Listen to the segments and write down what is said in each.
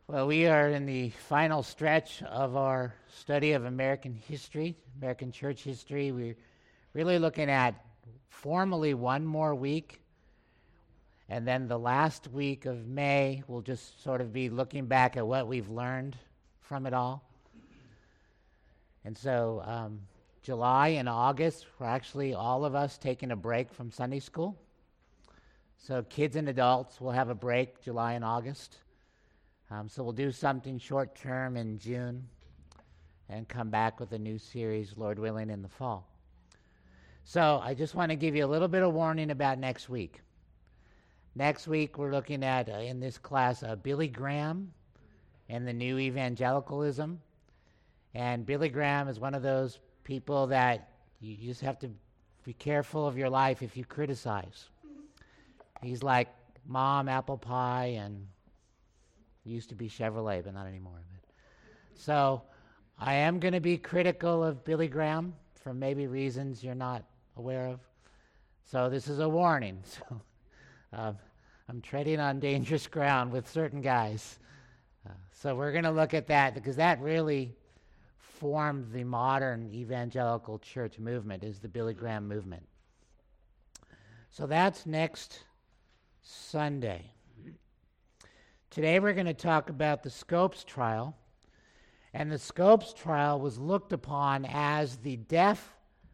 Well, we are in the final stretch of our study of American history, American church history. We're really looking at formally one more week, and then the last week of May, we'll just sort of be looking back at what we've learned from it all. And so July and August, we're actually all of us taking a break from Sunday school. So kids and adults will have a break July and August. So we'll do something short-term in June and come back with a new series, Lord willing, in the fall. So I just want to give you a little bit of warning about next week. Next week we're looking at, in this class, Billy Graham and the new evangelicalism. And Billy Graham is one of those people that you just have to be careful of your life if you criticize. He's like Mom, Apple Pie, and used to be Chevrolet, but not anymore. So I am going to be critical of Billy Graham for maybe reasons you're not aware of. So this is a warning. So I'm treading on dangerous ground with certain guys. So we're going to look at that because that really formed the modern evangelical church movement, is the Billy Graham movement. So that's next Sunday. Today we're going to talk about the Scopes trial, and the Scopes trial was looked upon as the death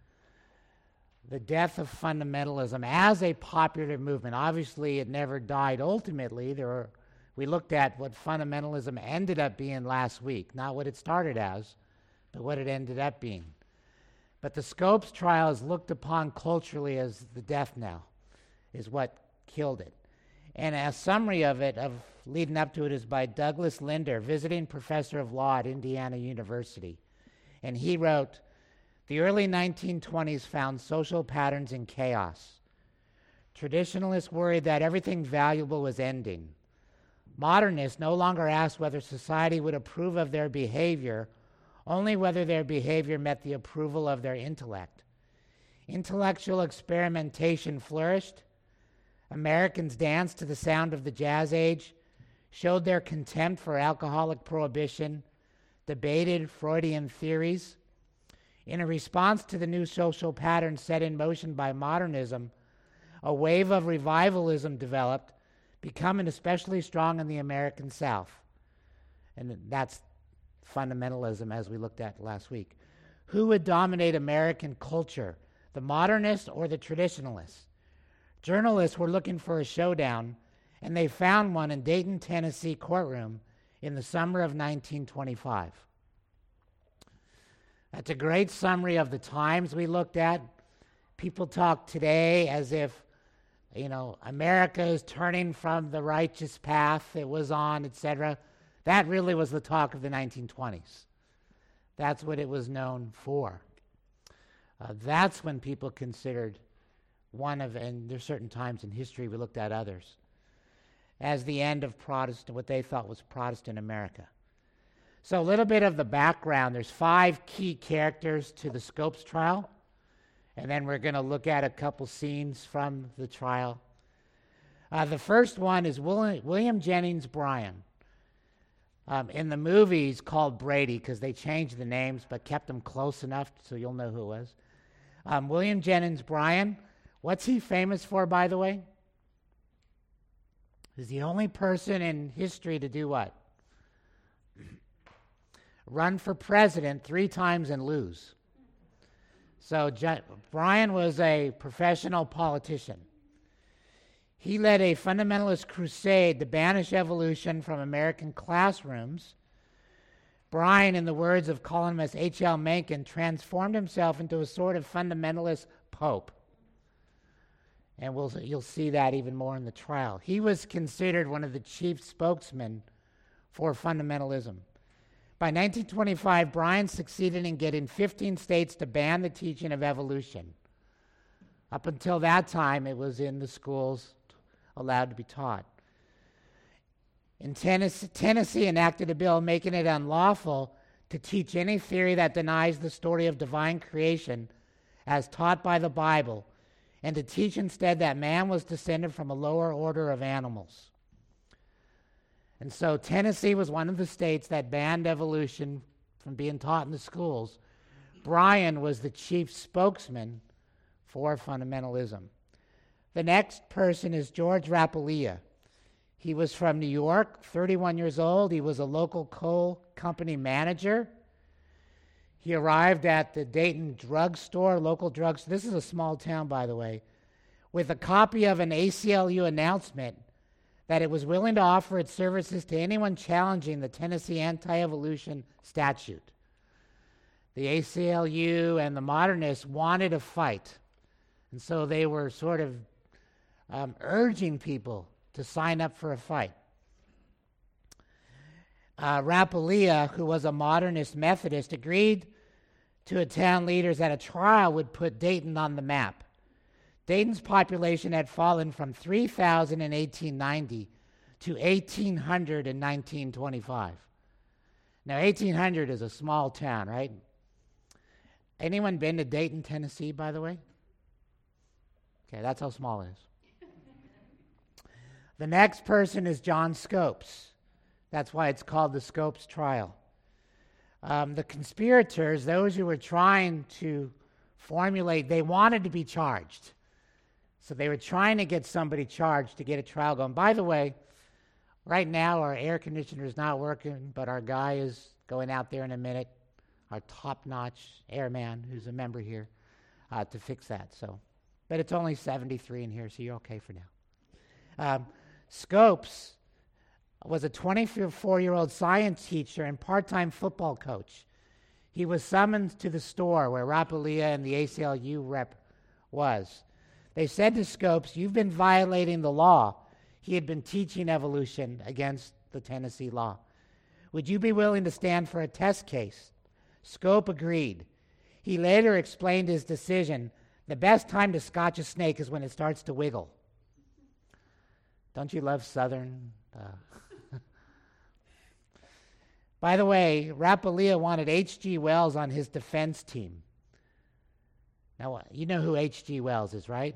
of fundamentalism as a popular movement. Obviously, it never died ultimately. We looked at what fundamentalism ended up being last week, not what it started as, but what it ended up being. But the Scopes trial is looked upon culturally as the death knell, is what killed it. And a summary of it, of leading up to it, is by Douglas Linder, visiting professor of law at Indiana University. And he wrote, "The early 1920s found social patterns in chaos. Traditionalists worried that everything valuable was ending. Modernists no longer asked whether society would approve of their behavior, only whether their behavior met the approval of their intellect. Intellectual experimentation flourished. Americans danced to the sound of the jazz age, showed their contempt for alcoholic prohibition, debated Freudian theories. In a response to the new social patterns set in motion by modernism, a wave of revivalism developed, becoming especially strong in the American South." And that's fundamentalism, as we looked at last week. Who would dominate American culture, the modernists or the traditionalists? Journalists were looking for a showdown, and they found one in Dayton, Tennessee courtroom in the summer of 1925. That's a great summary of the times we looked at. People talk today as if, America is turning from the righteous path it was on, etc. That really was the talk of the 1920s. That's what it was known for. That's when people considered and there's certain times in history we looked at others, as the end of what they thought was Protestant America. So a little bit of the background. There's 5 key characters to the Scopes trial, and then we're going to look at a couple scenes from the trial. The first one is William Jennings Bryan. In the movie, he's called Brady because they changed the names but kept them close enough so you'll know who it was. William Jennings Bryan, what's he famous for, by the way? He's the only person in history to do what? Run for president 3 times and lose. So Bryan was a professional politician. He led a fundamentalist crusade to banish evolution from American classrooms. Bryan, in the words of columnist H.L. Mencken, transformed himself into a sort of fundamentalist pope. And you'll see that even more in the trial. He was considered one of the chief spokesmen for fundamentalism. By 1925, Bryan succeeded in getting 15 states to ban the teaching of evolution. Up until that time, it was in the schools, allowed to be taught. In Tennessee enacted a bill making it unlawful to teach any theory that denies the story of divine creation as taught by the Bible, and to teach instead that man was descended from a lower order of animals. And so Tennessee was one of the states that banned evolution from being taught in the schools. Bryan was the chief spokesman for fundamentalism. The next person is George Rappalia. He was from New York, 31 years old. He was a local coal company manager. He arrived at the Dayton drugstore, local drugstore. This is a small town, by the way, with a copy of an ACLU announcement that it was willing to offer its services to anyone challenging the Tennessee anti-evolution statute. The ACLU and the modernists wanted a fight, and so they were sort of urging people to sign up for a fight. Rappalia, who was a modernist Methodist, agreed to attend leaders that a trial would put Dayton on the map. Dayton's population had fallen from 3,000 in 1890 to 1,800 in 1925. Now, 1,800 is a small town, right? Anyone been to Dayton, Tennessee, by the way? Okay, that's how small it is. The next person is John Scopes. That's why it's called the Scopes trial. The conspirators, those who were trying to formulate, they wanted to be charged. So they were trying to get somebody charged to get a trial going. By the way, right now our air conditioner is not working, but our guy is going out there in a minute, our top-notch airman who's a member here, to fix that. So, but it's only 73 in here, so you're okay for now. Scopes was a 24-year-old science teacher and part-time football coach. He was summoned to the store where Rappalia and the ACLU rep was. They said to Scopes, "You've been violating the law." He had been teaching evolution against the Tennessee law. "Would you be willing to stand for a test case?" Scope agreed. He later explained his decision. The best time to scotch a snake is when it starts to wiggle. Don't you love Southern? By the way, Rappalia wanted H.G. Wells on his defense team. Now, you know who H.G. Wells is, right?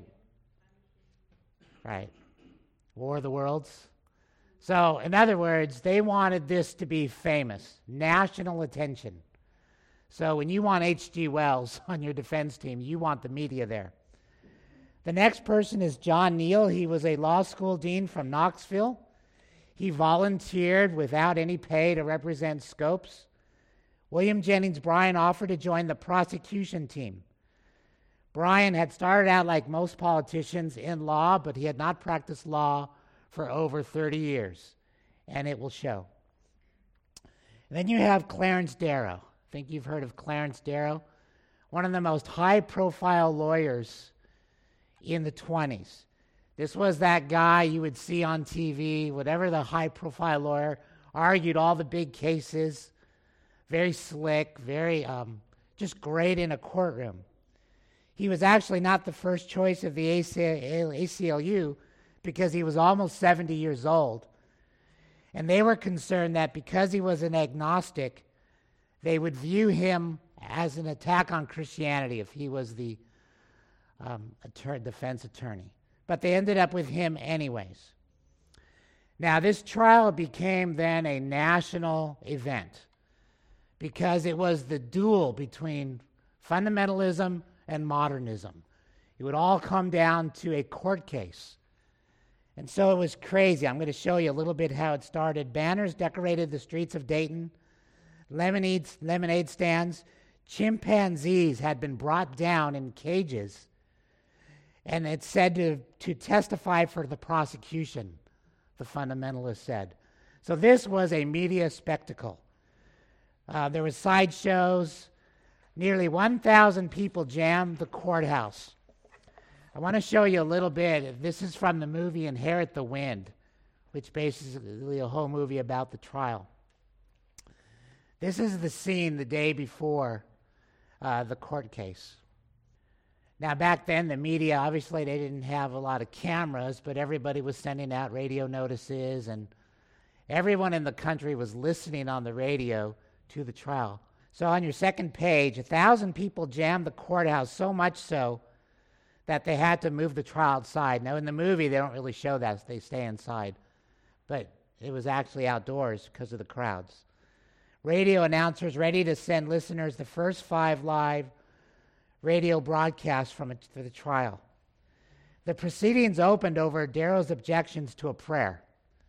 Right. War of the Worlds. So, in other words, they wanted this to be famous, national attention. So when you want H.G. Wells on your defense team, you want the media there. The next person is John Neal. He was a law school dean from Knoxville. He volunteered without any pay to represent Scopes. William Jennings Bryan offered to join the prosecution team. Bryan had started out like most politicians in law, but he had not practiced law for over 30 years, and it will show. And then you have Clarence Darrow. I think you've heard of Clarence Darrow, one of the most high-profile lawyers in the 20s. This was that guy you would see on TV, whatever the high-profile lawyer, argued all the big cases, very slick, very just great in a courtroom. He was actually not the first choice of the ACLU because he was almost 70 years old. And they were concerned that because he was an agnostic, they would view him as an attack on Christianity if he was the defense attorney. But they ended up with him anyways. Now, this trial became then a national event because it was the duel between fundamentalism and modernism. It would all come down to a court case. And so it was crazy. I'm going to show you a little bit how it started. Banners decorated the streets of Dayton. Lemonade stands. Chimpanzees had been brought down in cages, and it said to testify for the prosecution, the fundamentalists said. So this was a media spectacle. There were sideshows. Nearly 1,000 people jammed the courthouse. I want to show you a little bit. This is from the movie Inherit the Wind, which basically a whole movie about the trial. This is the scene the day before the court case. Now, back then, the media, obviously, they didn't have a lot of cameras, but everybody was sending out radio notices, and everyone in the country was listening on the radio to the trial. So on your second page, 1,000 people jammed the courthouse, so much so that they had to move the trial outside. Now, in the movie, they don't really show that. They stay inside. But It was actually outdoors because of the crowds. Radio announcers ready to send listeners the first 5 live radio broadcasts for the trial. The proceedings opened over Darrow's objections to a prayer.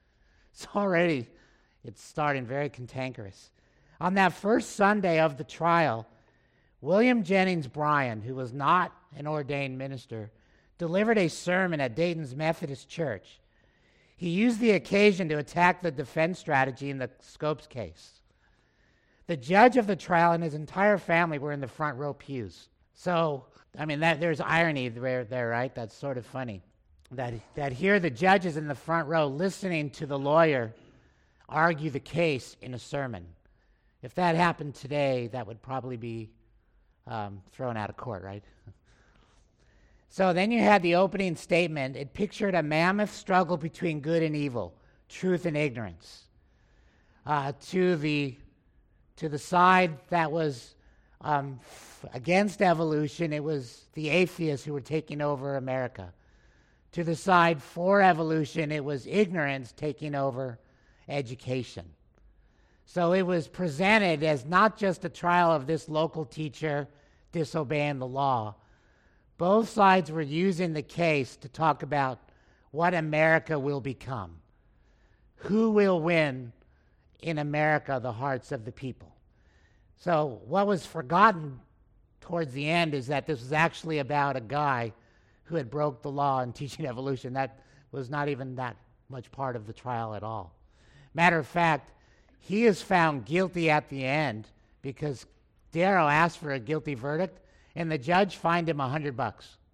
It's starting very cantankerous. On that first Sunday of the trial, William Jennings Bryan, who was not an ordained minister, delivered a sermon at Dayton's Methodist Church. He used the occasion to attack the defense strategy in the Scopes case. The judge of the trial and his entire family were in the front row pews. So, there's irony there, right? That's sort of funny. That here the judge is in the front row listening to the lawyer argue the case in a sermon. If that happened today, that would probably be thrown out of court, right? So then you had the opening statement. It pictured a mammoth struggle between good and evil, truth and ignorance. To the side that was against evolution, it was the atheists who were taking over America. To the side for evolution, it was ignorance taking over education. So it was presented as not just a trial of this local teacher disobeying the law. Both sides were using the case to talk about what America will become. Who will win in America the hearts of the people? So what was forgotten towards the end is that this was actually about a guy who had broke the law in teaching evolution. That was not even that much part of the trial at all. Matter of fact, he is found guilty at the end because Darrow asked for a guilty verdict, and the judge fined him $100.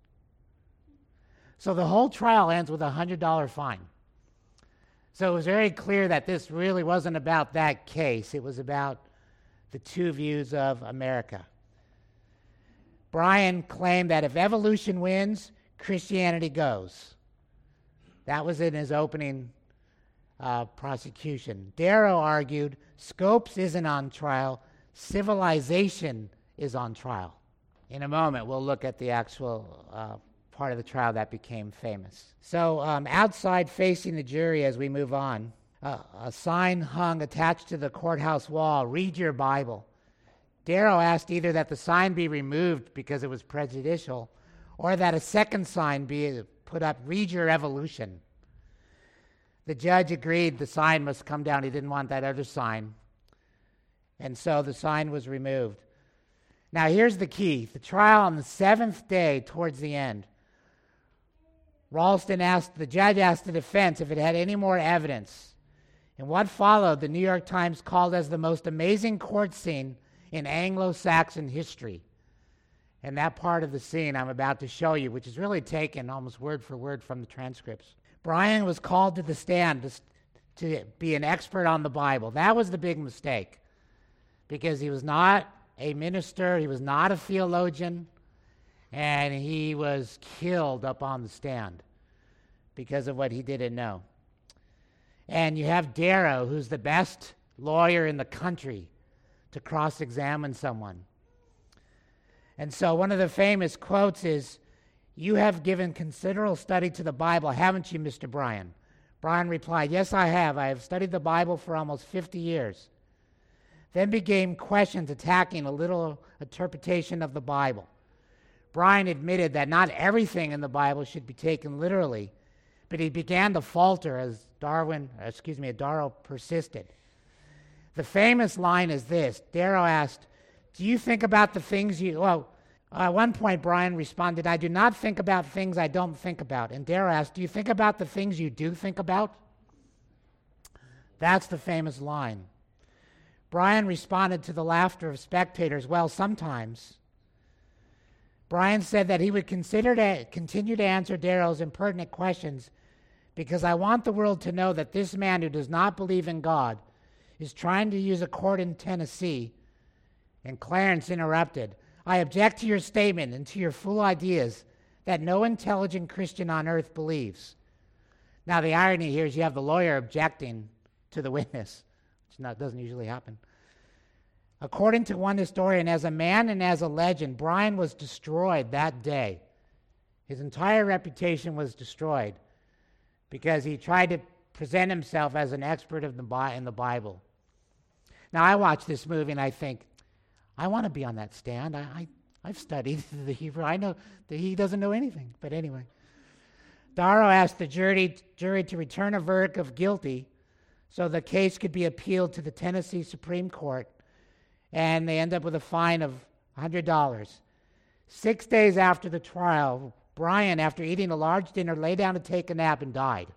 So the whole trial ends with a $100 fine. So it was very clear that this really wasn't about that case. It was about the two views of America. Bryan claimed that if evolution wins, Christianity goes. That was in his opening prosecution. Darrow argued Scopes isn't on trial, civilization is on trial. In a moment, we'll look at the actual part of the trial that became famous. So outside facing the jury as we move on, a sign hung attached to the courthouse wall, "Read your Bible." Darrow asked either that the sign be removed because it was prejudicial or that a second sign be put up, "Read your evolution." The judge agreed the sign must come down. He didn't want that other sign. And so the sign was removed. Now here's the key. The trial on the 7th day towards the end, the judge asked the defense if it had any more evidence. And what followed, the New York Times called as the most amazing court scene in Anglo-Saxon history. And that part of the scene I'm about to show you, which is really taken almost word for word from the transcripts. Bryan was called to the stand to be an expert on the Bible. That was the big mistake, because he was not a minister, he was not a theologian, and he was killed up on the stand because of what he didn't know. And you have Darrow, who's the best lawyer in the country, to cross-examine someone. And so one of the famous quotes is, "You have given considerable study to the Bible, haven't you, Mr. Bryan?" Bryan replied, "Yes, I have. I have studied the Bible for almost 50 years. Then began questions attacking a literal interpretation of the Bible. Bryan admitted that not everything in the Bible should be taken literally, but he began to falter as Darrow persisted. The famous line is this. Darrow asked, "Do you think about the things you..." Well, at one point, Bryan responded, "I do not think about things I don't think about." And Darrow asked, "Do you think about the things you do think about?" That's the famous line. Bryan responded to the laughter of spectators, "Well, sometimes." Bryan said that he would continue to answer Darrow's impertinent questions because I want the world to know that this man who does not believe in God is trying to use a court in Tennessee. And Clarence interrupted, "I object to your statement and to your fool ideas that no intelligent Christian on earth believes." Now, the irony here is you have the lawyer objecting to the witness, which doesn't usually happen. According to one historian, as a man and as a legend, Bryan was destroyed that day. His entire reputation was destroyed because he tried to present himself as an expert in the Bible. Now, I watch this movie and I think, I want to be on that stand. I've studied the Hebrew. I know that he doesn't know anything. But anyway, Darrow asked the jury to return a verdict of guilty so the case could be appealed to the Tennessee Supreme Court, and they end up with a fine of $100. 6 days after the trial, Brian, after eating a large dinner, lay down to take a nap and died.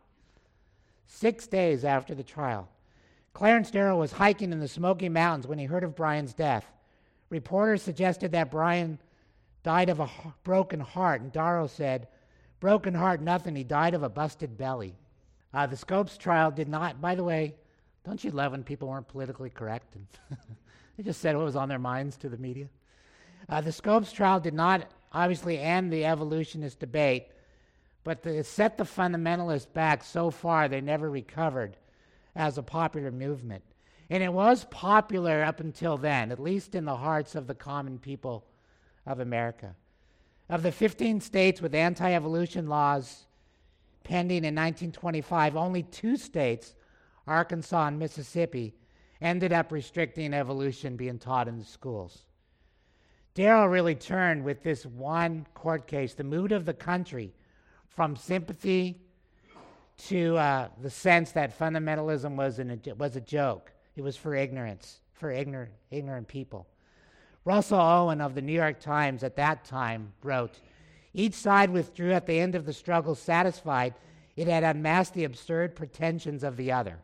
6 days after the trial. Clarence Darrow was hiking in the Smoky Mountains when he heard of Brian's death. Reporters suggested that Brian died of a broken heart, and Darrow said, "Broken heart, nothing. He died of a busted belly." The Scopes trial did not, by the way, don't you love when people weren't politically correct? And they just said what was on their minds to the media. The Scopes trial did not obviously end the evolutionist debate, but it set the fundamentalists back so far they never recovered as a popular movement. And it was popular up until then, at least in the hearts of the common people of America. Of the 15 states with anti-evolution laws pending in 1925, only 2 states, Arkansas and Mississippi, ended up restricting evolution being taught in the schools. Darrow really turned with this one court case the mood of the country from sympathy to the sense that fundamentalism was a joke. It was for ignorance, for ignorant people. Russell Owen of the New York Times at that time wrote, "Each side withdrew at the end of the struggle satisfied it had unmasked the absurd pretensions of the other."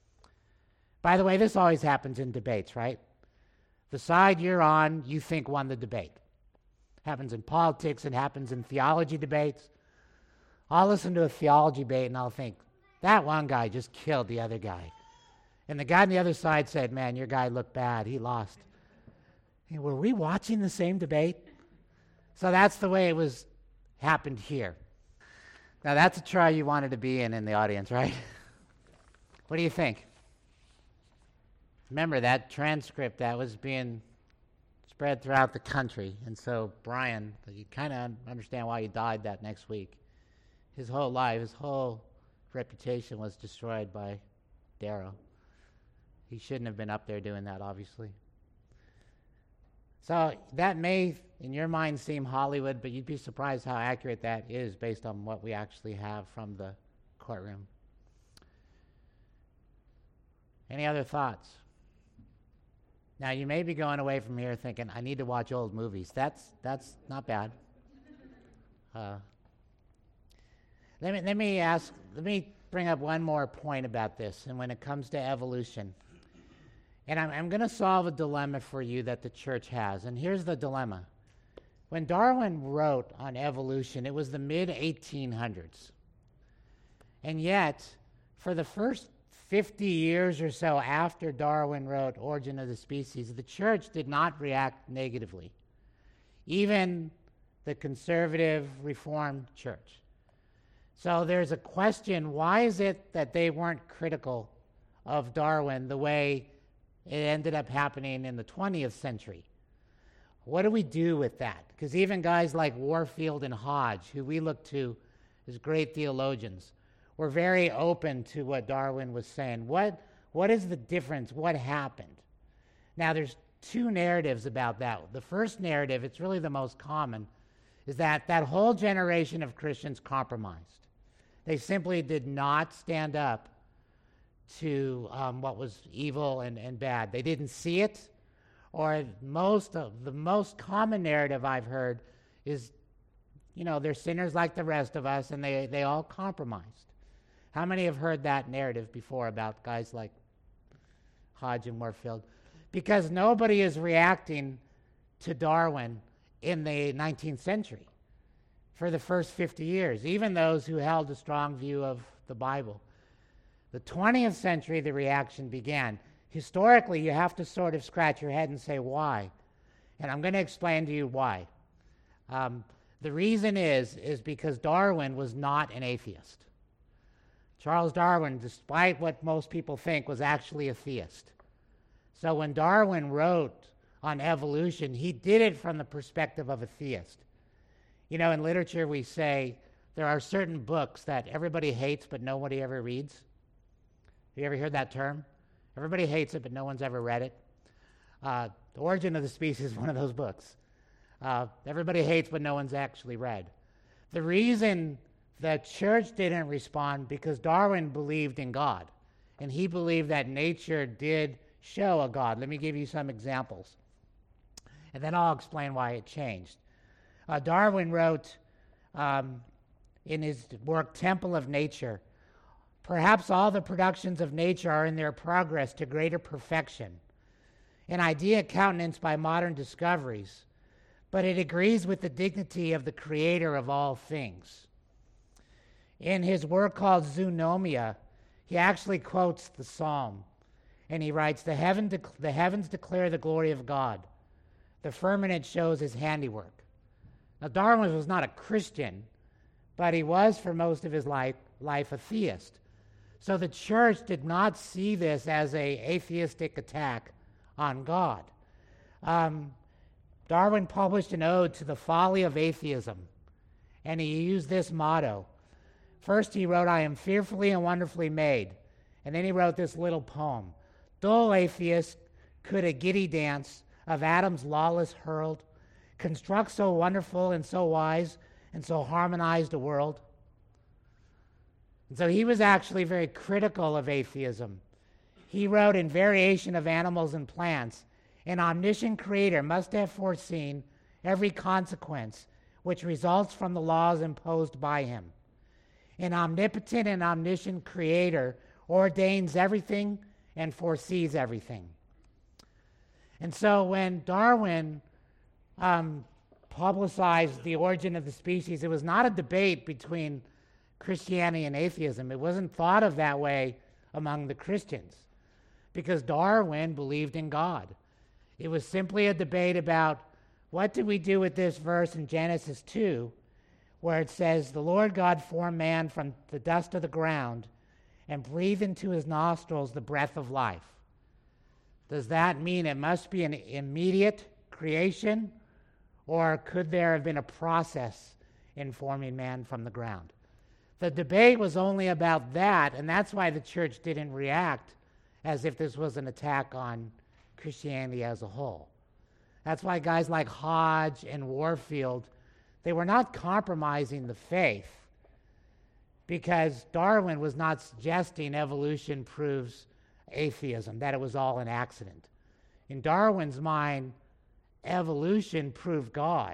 By the way, this always happens in debates, right? The side you're on, you think won the debate. Happens in politics, it happens in theology debates. I'll listen to a theology debate and I'll think, that one guy just killed the other guy. And the guy on the other side said, "Man, your guy looked bad. He lost." And were we watching the same debate? So that's the way it was happened here. Now that's a trial you wanted to be in the audience, right? What do you think? Remember that transcript that was being spread throughout the country. And so Brian, you kind of understand why he died that next week. His whole life, his whole reputation was destroyed by Darrow. He shouldn't have been up there doing that, obviously. So that may, in your mind, seem Hollywood, but you'd be surprised how accurate that is based on what we actually have from the courtroom. Any other thoughts? Now, you may be going away from here thinking, I need to watch old movies. That's not bad. Let me bring up one more point about this, and when it comes to evolution. And I'm going to solve a dilemma for you that the church has. And here's the dilemma. When Darwin wrote on evolution, it was the mid-1800s. And yet, for the first 50 years or so after Darwin wrote Origin of the Species, the church did not react negatively. Even the conservative Reformed church. So there's a question, why is it that they weren't critical of Darwin the way it ended up happening in the 20th century? What do we do with that? Because even guys like Warfield and Hodge, who we look to as great theologians, were very open to what Darwin was saying. What is the difference? What happened? Now, there's 2 narratives about that. The first narrative, it's really the most common, is that whole generation of Christians compromised. They simply did not stand up to what was evil and bad. They didn't see it, or the most common narrative I've heard is, they're sinners like the rest of us, and they all compromised. How many have heard that narrative before about guys like Hodge and Warfield? Because nobody is reacting to Darwin in the 19th century for the first 50 years, even those who held a strong view of the Bible. The 20th century, the reaction began. Historically, you have to sort of scratch your head and say, why? And I'm going to explain to you why. The reason is because Darwin was not an atheist. Charles Darwin, despite what most people think, was actually a theist. So when Darwin wrote on evolution, he did it from the perspective of a theist. In literature we say there are certain books that everybody hates but nobody ever reads. You ever heard that term? Everybody hates it, but no one's ever read it. The Origin of the Species is one of those books. Everybody hates, but no one's actually read. The reason the church didn't respond because Darwin believed in God, and he believed that nature did show a God. Let me give you some examples, and then I'll explain why it changed. Darwin wrote in his work, Temple of Nature, perhaps all the productions of nature are in their progress to greater perfection, an idea countenanced by modern discoveries, but it agrees with the dignity of the creator of all things. In his work called Zoonomia, he actually quotes the psalm, and he writes, the heavens declare the glory of God. The firmament shows his handiwork. Now, Darwin was not a Christian, but he was for most of his life a theist. So the church did not see this as an atheistic attack on God. Darwin published an ode to the folly of atheism, and he used this motto. First he wrote, I am fearfully and wonderfully made. And then he wrote this little poem. Dull atheist, could a giddy dance of atoms lawless hurled construct so wonderful and so wise and so harmonized a world? And so he was actually very critical of atheism. He wrote, in variation of animals and plants, an omniscient creator must have foreseen every consequence which results from the laws imposed by him. An omnipotent and omniscient creator ordains everything and foresees everything. And so when Darwin publicized The Origin of the Species, it was not a debate between Christianity and atheism. It wasn't thought of that way among the Christians because Darwin believed in God. It was simply a debate about what do we do with this verse in Genesis 2 where it says, the Lord God formed man from the dust of the ground and breathed into his nostrils the breath of life. Does that mean it must be an immediate creation, or could there have been a process in forming man from the ground? The debate was only about that, and that's why the church didn't react as if this was an attack on Christianity as a whole. That's why guys like Hodge and Warfield, they were not compromising the faith because Darwin was not suggesting evolution proves atheism, that it was all an accident. In Darwin's mind, evolution proved God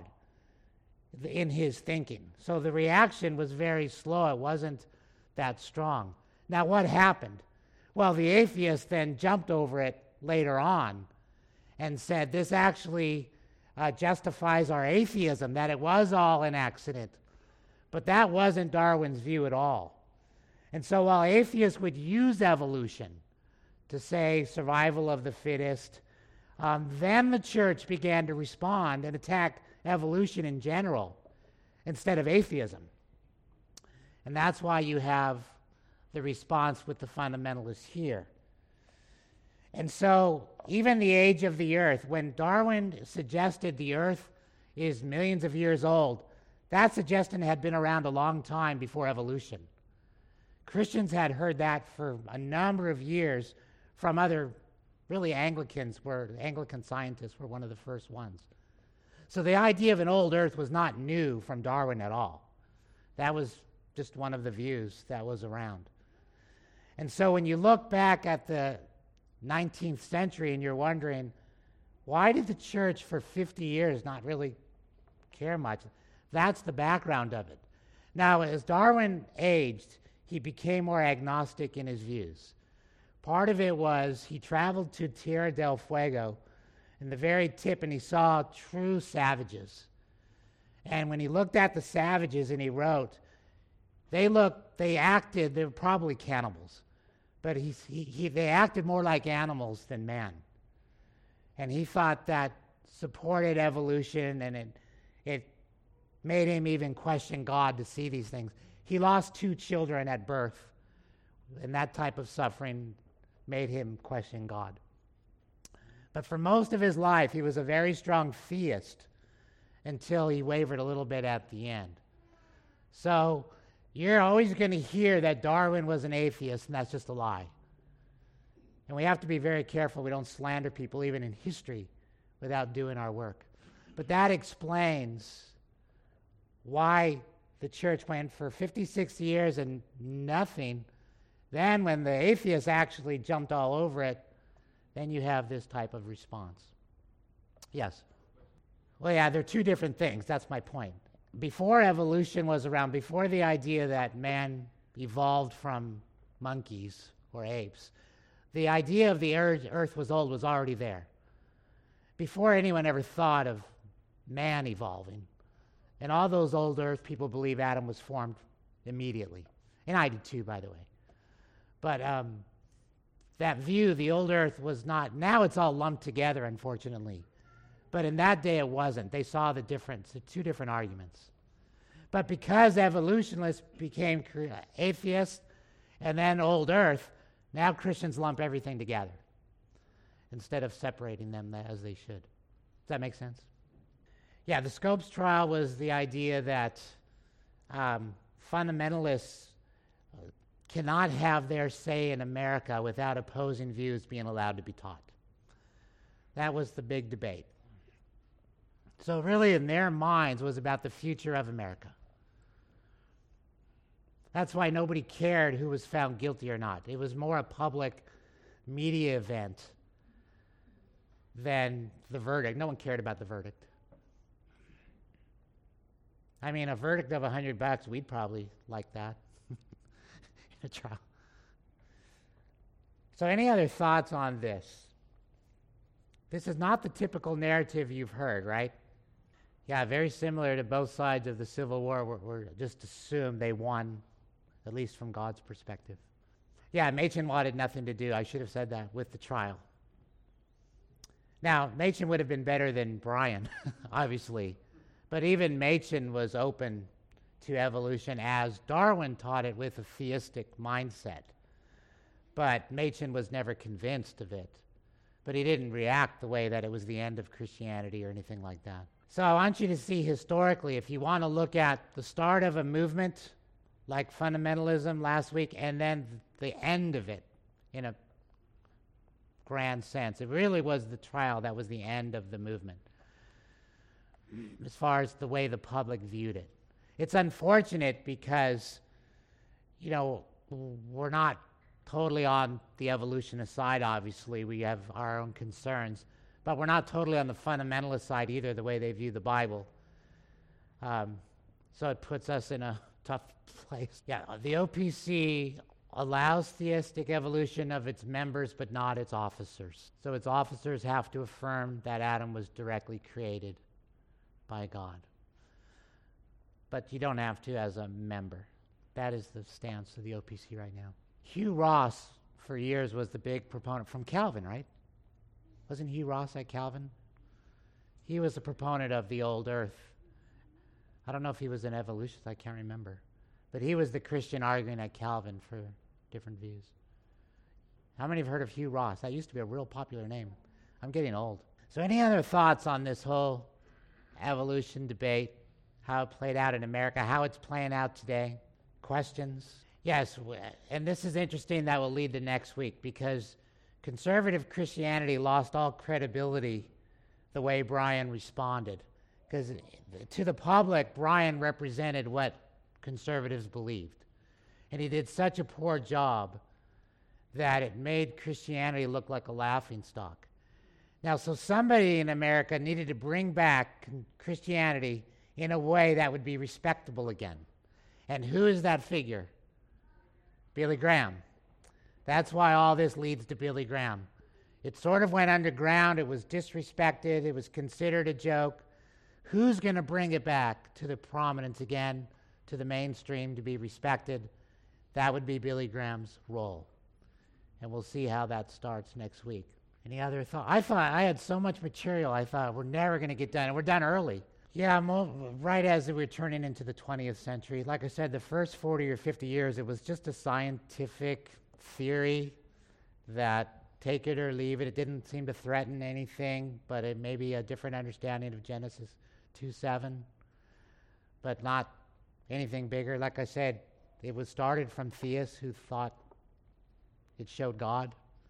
in his thinking. So the reaction was very slow. It wasn't that strong. Now, what happened? Well, the atheists then jumped over it later on and said this actually justifies our atheism, that it was all an accident. But that wasn't Darwin's view at all. And so while atheists would use evolution to say survival of the fittest, then the church began to respond and attack evolution in general instead of atheism. And that's why you have the response with the fundamentalists here. And so even the age of the earth, when Darwin suggested the earth is millions of years old, that suggestion had been around a long time before evolution. Christians had heard that for a number of years from other, really Anglican scientists were one of the first ones. So the idea of an old earth was not new from Darwin at all. That was just one of the views that was around. And so when you look back at the 19th century and you're wondering, why did the church for 50 years not really care much? That's the background of it. Now, as Darwin aged, he became more agnostic in his views. Part of it was he traveled to Tierra del Fuego in the very tip, and he saw true savages. And when he looked at the savages and he wrote, they were probably cannibals, but they acted more like animals than man. And he thought that supported evolution, and it made him even question God to see these things. He lost 2 children at birth, and that type of suffering made him question God. But for most of his life, he was a very strong theist until he wavered a little bit at the end. So you're always going to hear that Darwin was an atheist, and that's just a lie. And we have to be very careful we don't slander people, even in history, without doing our work. But that explains why the church went for 50, 60 years and nothing. Then when the atheists actually jumped all over it, then you have this type of response. Yes? Well, yeah, they're two different things. That's my point. Before evolution was around, before the idea that man evolved from monkeys or apes, the idea of the earth was old was already there. Before anyone ever thought of man evolving. And all those old earth people believe Adam was formed immediately. And I did too, by the way. But that view, the old earth was not, now it's all lumped together, unfortunately. But in that day it wasn't. They saw the difference, the two different arguments. But because evolutionists became atheists and then old earth, now Christians lump everything together instead of separating them as they should. Does that make sense? Yeah, the Scopes trial was the idea that fundamentalists cannot have their say in America without opposing views being allowed to be taught. That was the big debate. So really in their minds was about the future of America. That's why nobody cared who was found guilty or not. It was more a public media event than the verdict. No one cared about the verdict. I mean, a verdict of $100, we'd probably like that in a trial. So any other thoughts on this? This is not the typical narrative you've heard, right? Yeah, very similar to both sides of the Civil War. We're just assumed they won, at least from God's perspective. Yeah, Machen wanted nothing to do, I should have said that, with the trial. Now, Machen would have been better than Brian, obviously. But even Machen was open to evolution as Darwin taught it with a theistic mindset. But Machen was never convinced of it. But he didn't react the way that it was the end of Christianity or anything like that. So I want you to see historically, if you want to look at the start of a movement like fundamentalism last week and then the end of it in a grand sense, it really was the trial that was the end of the movement as far as the way the public viewed it. It's unfortunate because, you know, we're not totally on the evolutionist side, obviously. We have our own concerns. But we're not totally on the fundamentalist side either, the way they view the Bible. So it puts us in a tough place. Yeah, the OPC allows theistic evolution of its members, but not its officers. So its officers have to affirm that Adam was directly created by God. But you don't have to as a member. That is the stance of the OPC right now. Hugh Ross, for years, was the big proponent from Calvin, right? Wasn't Hugh Ross at Calvin? He was a proponent of the old earth. I don't know if he was an evolutionist, I can't remember. But he was the Christian arguing at Calvin for different views. How many have heard of Hugh Ross? That used to be a real popular name. I'm getting old. So any other thoughts on this whole evolution debate, how it played out in America, how it's playing out today? Questions? Yes, and this is interesting. That will lead to next week because conservative Christianity lost all credibility the way Brian responded. Because to the public, Brian represented what conservatives believed. And he did such a poor job that it made Christianity look like a laughingstock. Now, so somebody in America needed to bring back Christianity in a way that would be respectable again. And who is that figure? Billy Graham. That's why all this leads to Billy Graham. It sort of went underground. It was disrespected. It was considered a joke. Who's going to bring it back to the prominence again, to the mainstream, to be respected? That would be Billy Graham's role. And we'll see how that starts next week. Any other thoughts? I thought I had so much material. I thought we're never going to get done. And we're done early. Yeah, right as we're turning into the 20th century. Like I said, the first 40 or 50 years, it was just a scientific theory that take it or leave it. It didn't seem to threaten anything, but it may be a different understanding of Genesis 2:7, but not anything bigger. Like I said, it was started from theists who thought it showed God.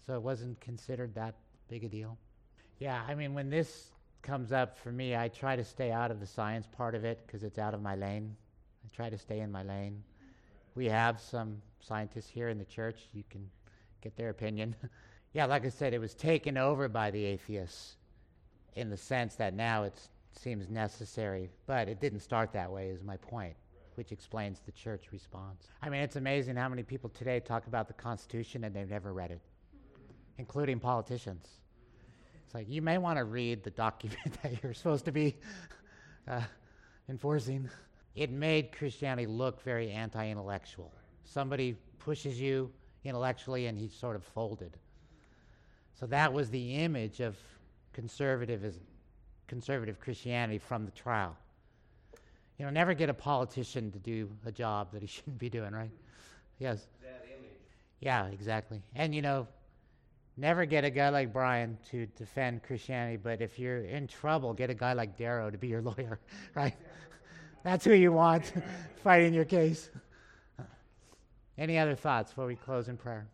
So it wasn't considered that big a deal. Yeah, I mean, when this comes up for me, I try to stay out of the science part of it because it's out of my lane. I try to stay in my lane. We have some scientists here in the church. You can get their opinion. Yeah, like I said, it was taken over by the atheists in the sense that now it seems necessary, but it didn't start that way is my point, which explains the church response. I mean, it's amazing how many people today talk about the Constitution and they've never read it, including politicians. It's like, you may want to read the document that you're supposed to be enforcing. It made Christianity look very anti-intellectual. Somebody pushes you intellectually and he's sort of folded. So that was the image of conservative Christianity from the trial. You know, never get a politician to do a job that he shouldn't be doing, right? Yes. That image. Yeah, exactly. And, you know, never get a guy like Brian to defend Christianity, but if you're in trouble, get a guy like Darrow to be your lawyer, right? That's who you want fighting your case. Any other thoughts before we close in prayer?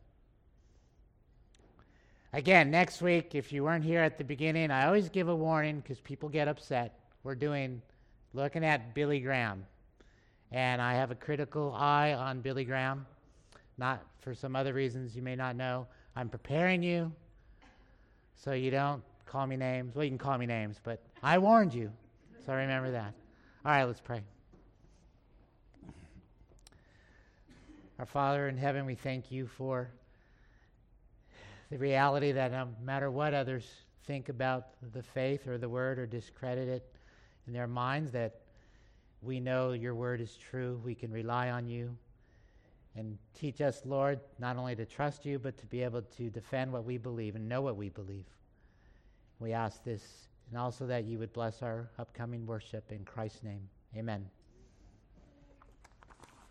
Again, next week, if you weren't here at the beginning, I always give a warning because people get upset. We're looking at Billy Graham. And I have a critical eye on Billy Graham, not for some other reasons you may not know. I'm preparing you so you don't call me names. Well, you can call me names, but I warned you, so remember that. All right, let's pray. Our Father in heaven, we thank you for the reality that no matter what others think about the faith or the word or discredit it in their minds, that we know your word is true. We can rely on you. And teach us, Lord, not only to trust you, but to be able to defend what we believe and know what we believe. We ask this, and also that you would bless our upcoming worship in Christ's name. Amen.